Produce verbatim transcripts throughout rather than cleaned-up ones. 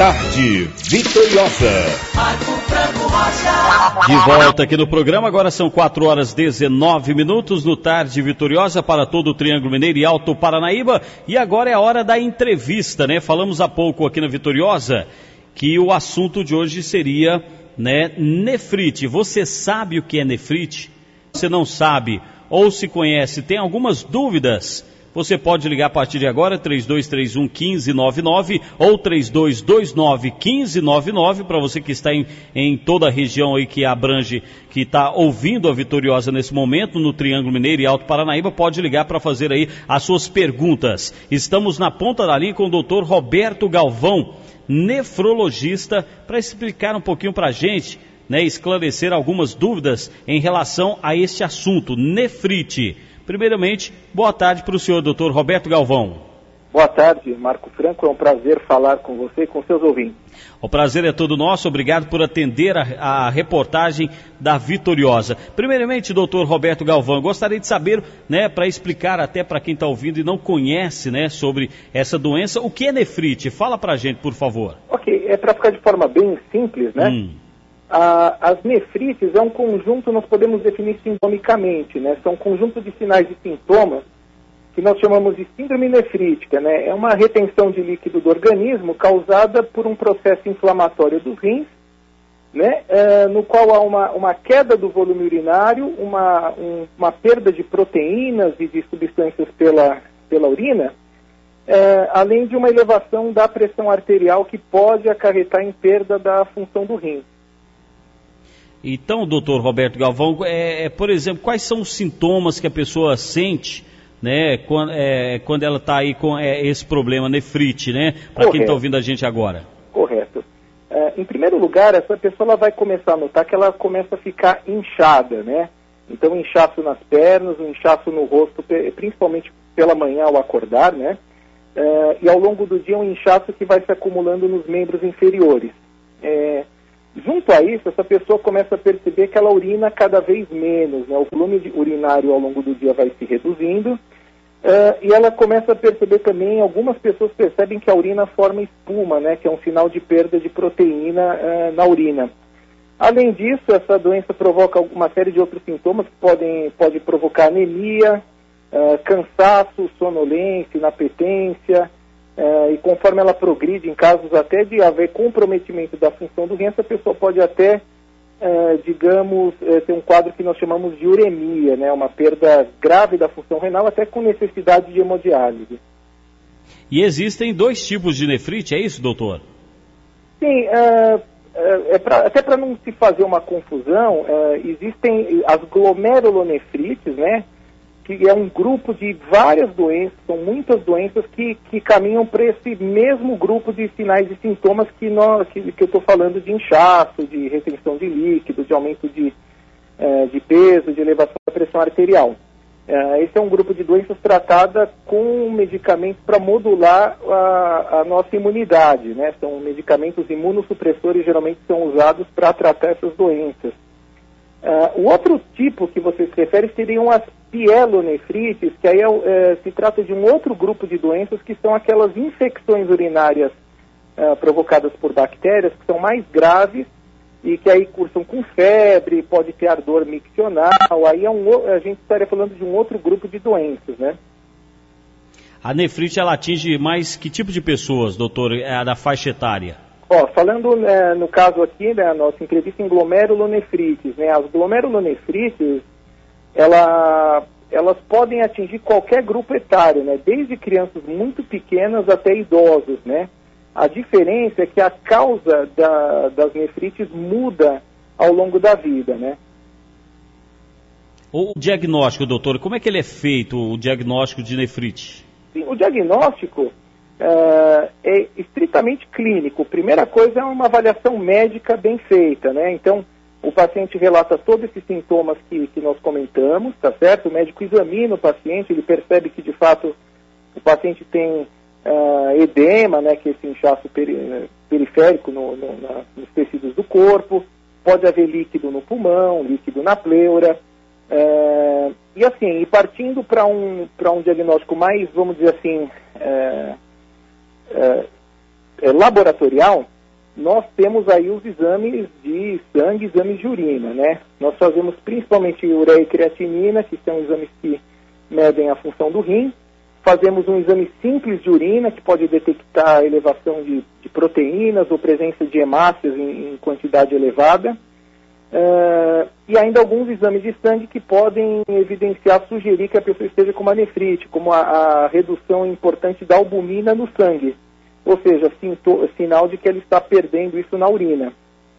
Tarde Vitoriosa. De volta aqui no programa, agora são quatro horas e dezenove minutos no Tarde Vitoriosa para todo o Triângulo Mineiro e Alto Paranaíba. E agora é a hora da entrevista, né? Falamos há pouco aqui na Vitoriosa que o assunto de hoje seria, né, nefrite. Você sabe o que é nefrite? Você não sabe ou se conhece, tem algumas dúvidas? Você pode ligar a partir de agora, três dois três um, um cinco nove nove ou três dois dois nove, um cinco nove nove, para você que está em, em toda a região aí que abrange, que está ouvindo a Vitoriosa nesse momento, no Triângulo Mineiro e Alto Paranaíba, pode ligar para fazer aí as suas perguntas. Estamos na ponta da linha com o doutor Roberto Galvão, nefrologista, para explicar um pouquinho para a gente, né, esclarecer algumas dúvidas em relação a este assunto, nefrite. Primeiramente, boa tarde para o senhor, doutor Roberto Galvão. Boa tarde, Marco Franco. É um prazer falar com você e com seus ouvintes. O prazer é todo nosso. Obrigado por atender a, a reportagem da Vitoriosa. Primeiramente, doutor Roberto Galvão, eu gostaria de saber, né, para explicar até para quem está ouvindo e não conhece, né, sobre essa doença, o que é nefrite? Fala para a gente, por favor. Ok, é para ficar de forma bem simples, né? Hum. Ah, as nefrites é um conjunto, nós podemos definir sintomicamente, né? São um conjunto de sinais e sintomas que nós chamamos de síndrome nefrítica, né? É uma retenção de líquido do organismo causada por um processo inflamatório dos rins, né? Ah, no qual há uma, uma queda do volume urinário, uma, um, uma perda de proteínas e de substâncias pela, pela urina, ah, além de uma elevação da pressão arterial que pode acarretar em perda da função do rim. Então, doutor Roberto Galvão, é, é, por exemplo, quais são os sintomas que a pessoa sente, né, quando, é, quando ela está aí com é, esse problema nefrite, né, para quem está ouvindo a gente agora? Correto. É, em primeiro lugar, essa pessoa ela vai começar a notar que ela começa a ficar inchada, né? Então, inchaço nas pernas, um inchaço no rosto, principalmente pela manhã ao acordar, né? É, e ao longo do dia, um inchaço que vai se acumulando nos membros inferiores. É, Junto a isso, essa pessoa começa a perceber que ela urina cada vez menos, né? O volume de urinário ao longo do dia vai se reduzindo, uh, e ela começa a perceber também, algumas pessoas percebem que a urina forma espuma, né? Que é um sinal de perda de proteína uh, na urina. Além disso, essa doença provoca uma série de outros sintomas que podem pode provocar anemia, uh, cansaço, sonolência, inapetência. Uh, e conforme ela progride, em casos até de haver comprometimento da função do rim, essa pessoa pode até, uh, digamos, uh, ter um quadro que nós chamamos de uremia, né? Uma perda grave da função renal, até com necessidade de hemodiálise. E existem dois tipos de nefrite, é isso, doutor? Sim, uh, uh, é pra, até para não se fazer uma confusão, uh, existem as glomerulonefrites, né? Que é um grupo de várias doenças, são muitas doenças que, que caminham para esse mesmo grupo de sinais e sintomas que, nós, que, que eu estou falando, de inchaço, de retenção de líquido, de aumento de, uh, de peso, de elevação da pressão arterial. Uh, esse é um grupo de doenças tratada com medicamentos para modular a, a nossa imunidade, né? São medicamentos imunossupressores, geralmente são usados para tratar essas doenças. Uh, o outro tipo que você se refere seriam as pielonefrites, que aí é, é, se trata de um outro grupo de doenças que são aquelas infecções urinárias uh, provocadas por bactérias, que são mais graves e que aí cursam com febre, pode ter ardor miccional, aí é um, a gente estaria falando de um outro grupo de doenças, né? A nefrite, ela atinge mais que tipo de pessoas, doutor, é a da faixa etária? Ó, falando é, no caso aqui, né, a nossa entrevista em glomerulonefrites, né, as glomerulonefrites, ela, elas podem atingir qualquer grupo etário, né, desde crianças muito pequenas até idosos, né. A diferença é que a causa da, das nefrites muda ao longo da vida, né. O diagnóstico, doutor, como é que ele é feito, o diagnóstico de nefrite? Sim, o diagnóstico Uh, é estritamente clínico. Primeira coisa é uma avaliação médica bem feita, né? Então, o paciente relata todos esses sintomas que, que nós comentamos, tá certo? O médico examina o paciente, ele percebe que, de fato, o paciente tem uh, edema, né? Que é esse inchaço peri periférico no, no, na, nos tecidos do corpo, pode haver líquido no pulmão, líquido na pleura, uh, e assim, e partindo para um, para um diagnóstico mais, vamos dizer assim, uh, Uh, é, laboratorial, nós temos aí os exames de sangue, exames de urina, né? Nós fazemos principalmente ureia e creatinina, que são exames que medem a função do rim. Fazemos um exame simples de urina, que pode detectar a elevação de, de proteínas ou presença de hemácias em, em quantidade elevada. Uh, e ainda alguns exames de sangue que podem evidenciar, sugerir que a pessoa esteja com uma nefrite, como a, a redução importante da albumina no sangue. Ou seja, sinto, sinal de que ele está perdendo isso na urina.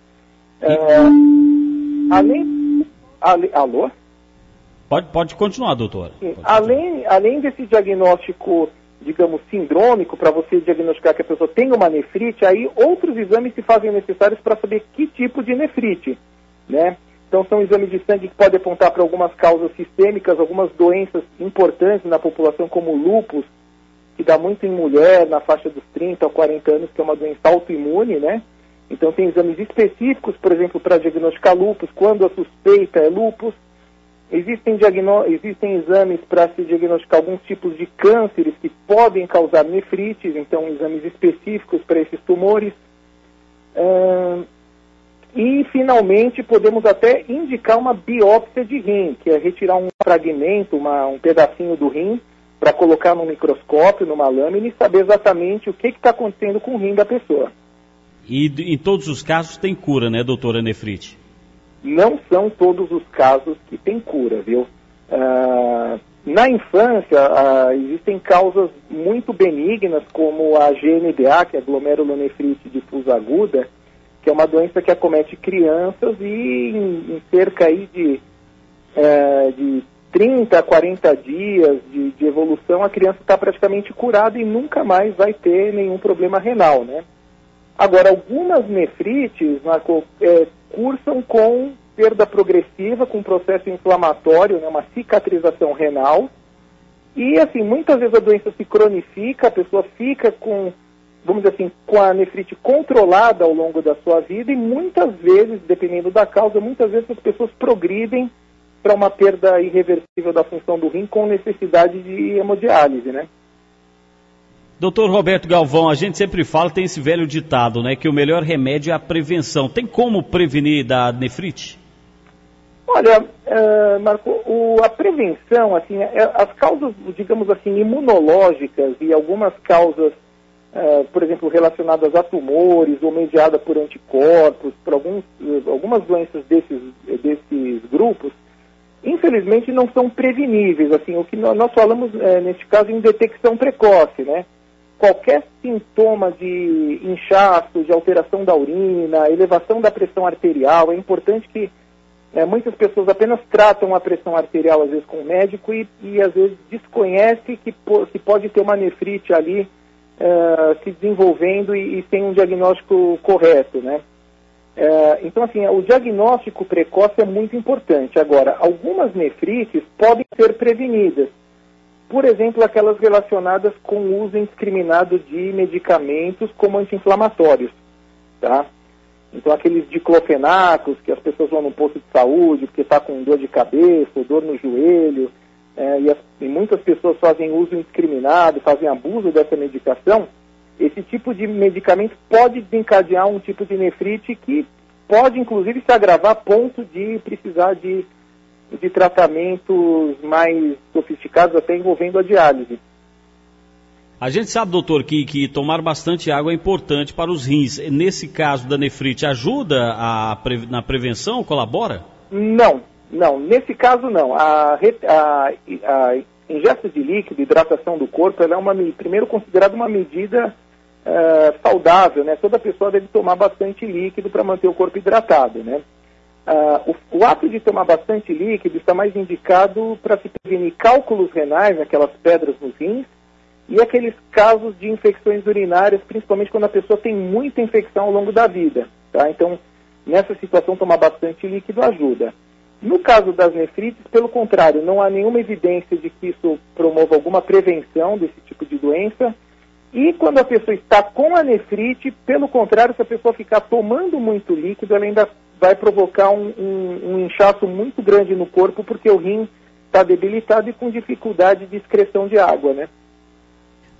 Uh, além, ale, alô? Pode, pode continuar, doutora. Sim, pode além, continuar. além desse diagnóstico, digamos, sindrômico, para você diagnosticar que a pessoa tem uma nefrite, aí outros exames se fazem necessários para saber que tipo de nefrite, né? Então são exames de sangue que podem apontar para algumas causas sistêmicas, algumas doenças importantes na população, como o lúpus, que dá muito em mulher, na faixa dos trinta a quarenta anos, que é uma doença autoimune, né? Então tem exames específicos, por exemplo, para diagnosticar lúpus, quando a suspeita é lúpus. Existem, diagno... Existem exames para se diagnosticar alguns tipos de cânceres que podem causar nefrites, então exames específicos para esses tumores. Uh... E, finalmente, podemos até indicar uma biópsia de rim, que é retirar um fragmento, uma... um pedacinho do rim, para colocar no microscópio, numa lâmina, e saber exatamente o que está acontecendo com o rim da pessoa. E em todos os casos tem cura, né, doutora nefrite? Não são todos os casos que têm cura, viu? Uh, na infância, uh, existem causas muito benignas, como a G N D A, que é a glomerulonefrite difusa aguda, que é uma doença que acomete crianças e em, em cerca aí de, uh, de trinta a quarenta dias de, de evolução, a criança está praticamente curada e nunca mais vai ter nenhum problema renal, né? Agora, algumas nefrites, Marco, é, cursam com perda progressiva, com processo inflamatório, né, uma cicatrização renal. E, assim, muitas vezes a doença se cronifica, a pessoa fica com, vamos dizer assim, com a nefrite controlada ao longo da sua vida e muitas vezes, dependendo da causa, muitas vezes as pessoas progridem para uma perda irreversível da função do rim com necessidade de hemodiálise, né? Doutor Roberto Galvão, a gente sempre fala, tem esse velho ditado, né, que o melhor remédio é a prevenção. Tem como prevenir da nefrite? Olha, uh, Marco, o, a prevenção, assim, é, as causas, digamos assim, imunológicas e algumas causas, uh, por exemplo, relacionadas a tumores ou mediadas por anticorpos, por alguns, algumas doenças desses, desses grupos, infelizmente não são preveníveis. Assim, o que nós, nós falamos, uh, neste caso, em detecção precoce, né? Qualquer sintoma de inchaço, de alteração da urina, elevação da pressão arterial, é importante que é, muitas pessoas apenas tratam a pressão arterial, às vezes, com o médico e, e às vezes, desconhece que, po que pode ter uma nefrite ali uh, se desenvolvendo e, e sem um diagnóstico correto, né? Uh, então, assim, o diagnóstico precoce é muito importante. Agora, algumas nefrites podem ser prevenidas. Por exemplo, aquelas relacionadas com o uso indiscriminado de medicamentos como anti-inflamatórios, tá? Então, aqueles diclofenacos que as pessoas vão no posto de saúde porque está com dor de cabeça ou dor no joelho, é, e, as, e muitas pessoas fazem uso indiscriminado, fazem abuso dessa medicação. Esse tipo de medicamento pode desencadear um tipo de nefrite que pode, inclusive, se agravar a ponto de precisar de de tratamentos mais sofisticados, até envolvendo a diálise. A gente sabe, doutor, que, que tomar bastante água é importante para os rins. Nesse caso da nefrite, ajuda a, na prevenção, colabora? Não, não. Nesse caso, não. A, a, a ingesta de líquido, hidratação do corpo, ela é uma, primeiro considerada uma medida uh, saudável, né? Toda pessoa deve tomar bastante líquido para manter o corpo hidratado, né? Uh, o, o ato de tomar bastante líquido está mais indicado para se prevenir cálculos renais, aquelas pedras nos rins, e aqueles casos de infecções urinárias, principalmente quando a pessoa tem muita infecção ao longo da vida, tá? Então, nessa situação, tomar bastante líquido ajuda. No caso das nefrites, pelo contrário, não há nenhuma evidência de que isso promova alguma prevenção desse tipo de doença. E quando a pessoa está com a nefrite, pelo contrário, se a pessoa ficar tomando muito líquido, ela ainda vai provocar um, um, um inchaço muito grande no corpo, porque o rim está debilitado e com dificuldade de excreção de água, né?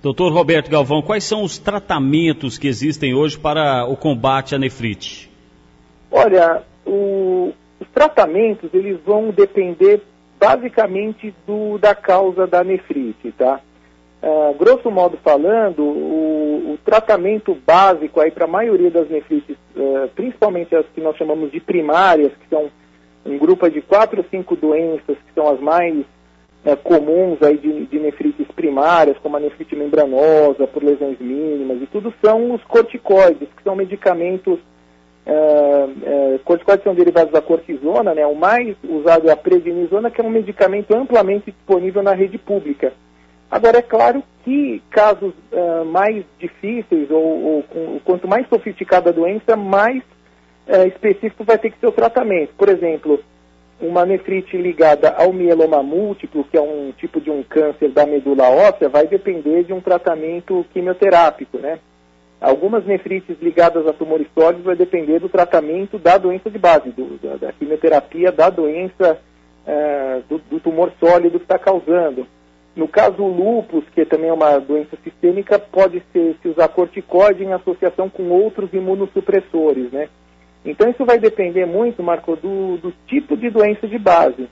Doutor Roberto Galvão, quais são os tratamentos que existem hoje para o combate à nefrite? Olha, o, os tratamentos eles vão depender basicamente do, da causa da nefrite, tá? Uh, grosso modo falando, o, o tratamento básico aí para a maioria das nefrites, uh, principalmente as que nós chamamos de primárias, que são um grupo de quatro ou cinco doenças que são as mais uh, comuns aí de, de nefrites primárias, como a nefrite membranosa, por lesões mínimas e tudo, são os corticoides, que são medicamentos, uh, uh, corticoides são derivados da cortisona, né? O mais usado é a prednisona, que é um medicamento amplamente disponível na rede pública. Agora, é claro que casos uh, mais difíceis, ou, ou com, quanto mais sofisticada a doença, mais uh, específico vai ter que ser o tratamento. Por exemplo, uma nefrite ligada ao mieloma múltiplo, que é um tipo de um câncer da medula óssea, vai depender de um tratamento quimioterápico, né? Algumas nefrites ligadas a tumores sólidos vai depender do tratamento da doença de base, do, da, da quimioterapia da doença, uh, do, do tumor sólido que está causando. No caso, o lúpus, que também é uma doença sistêmica, pode ser, se usar corticoide em associação com outros imunossupressores, né? Então, isso vai depender muito, Marco, do, do tipo de doença de base.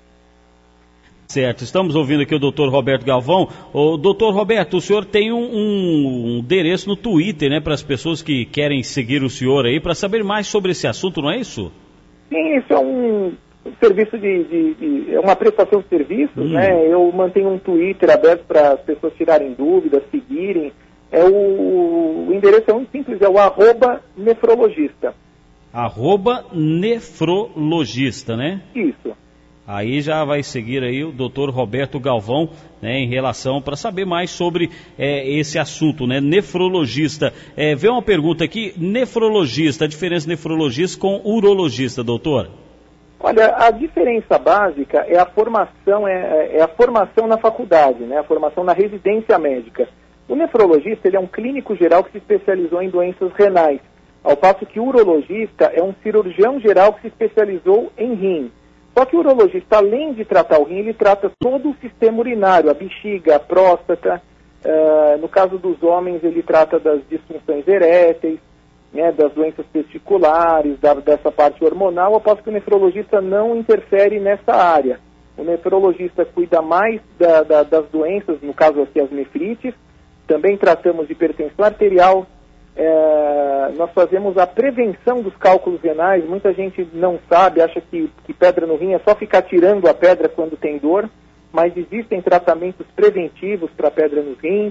Certo, estamos ouvindo aqui o doutor Roberto Galvão. O doutor Roberto, o senhor tem um, um endereço no Twitter, né, para as pessoas que querem seguir o senhor aí, para saber mais sobre esse assunto, não é isso? Sim, isso é um... serviço de, de, de é uma prestação de serviços, hum. né? Eu mantenho um Twitter aberto para as pessoas tirarem dúvidas, seguirem. É o, o endereço é muito simples, é o arroba nefrologista. Arroba nefrologista, né? Isso. Aí já vai seguir aí o doutor Roberto Galvão, né, em relação, para saber mais sobre é, esse assunto, né? Nefrologista. É, vê uma pergunta aqui, nefrologista, a diferença nefrologista com urologista, doutor? Olha, a diferença básica é a formação, é, é a formação na faculdade, né? A formação na residência médica. O nefrologista, ele é um clínico geral que se especializou em doenças renais, ao passo que o urologista é um cirurgião geral que se especializou em rim. Só que o urologista, além de tratar o rim, ele trata todo o sistema urinário, a bexiga, a próstata. Uh, no caso dos homens, ele trata das disfunções eréteis, né, das doenças testiculares, da, dessa parte hormonal, ao passo que o nefrologista não interfere nessa área. O nefrologista cuida mais da, da, das doenças, no caso aqui as nefrites, também tratamos de hipertensão arterial, é, nós fazemos a prevenção dos cálculos renais. Muita gente não sabe, acha que, que pedra no rim é só ficar tirando a pedra quando tem dor, mas existem tratamentos preventivos para pedra nos rins.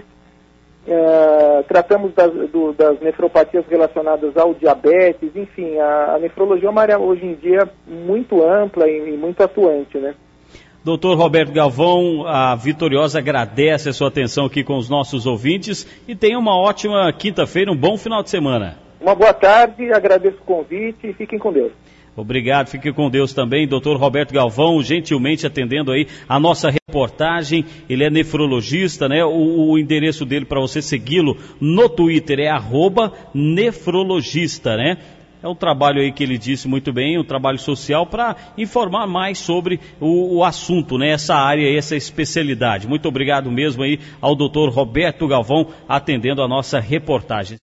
Uh, tratamos das, do, das nefropatias relacionadas ao diabetes, enfim, a, a nefrologia é uma área hoje em dia muito ampla e, e muito atuante, né? doutor Roberto Galvão, a Vitoriosa agradece a sua atenção aqui com os nossos ouvintes e tenha uma ótima quinta-feira, um bom final de semana. Uma boa tarde, agradeço o convite e fiquem com Deus. Obrigado, fique com Deus também, doutor Roberto Galvão, gentilmente atendendo aí a nossa reportagem. Ele é nefrologista, né? O, o endereço dele para você segui-lo no Twitter é arroba nefrologista, né? É um trabalho aí que ele disse muito bem, um trabalho social para informar mais sobre o, o assunto, né? Essa área, essa especialidade. Muito obrigado mesmo aí ao doutor Roberto Galvão atendendo a nossa reportagem.